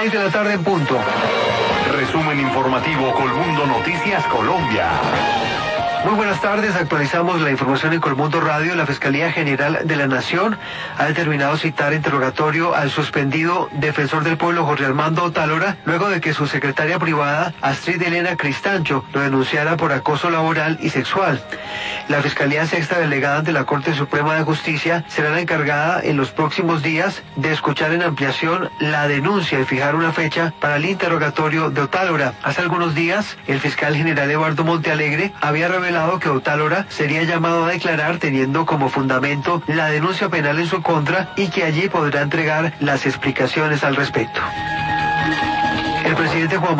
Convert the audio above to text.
6 de la tarde en punto. Resumen informativo Colmundo Noticias Colombia. Muy buenas tardes, actualizamos la información en Colmundo Radio. La Fiscalía General de la Nación ha determinado citar interrogatorio al suspendido defensor del pueblo Jorge Armando Otálora, luego de que su secretaria privada, Astrid Elena Cristancho, lo denunciara por acoso laboral y sexual. La Fiscalía Sexta Delegada ante la Corte Suprema de Justicia será la encargada en los próximos días de escuchar en ampliación la denuncia y fijar una fecha para el interrogatorio de Otálora. Hace algunos días, el fiscal general Eduardo Montealegre había revelado que Otálora sería llamado a declarar teniendo como fundamento la denuncia penal en su contra y que allí podrá entregar las explicaciones al respecto. El presidente Juan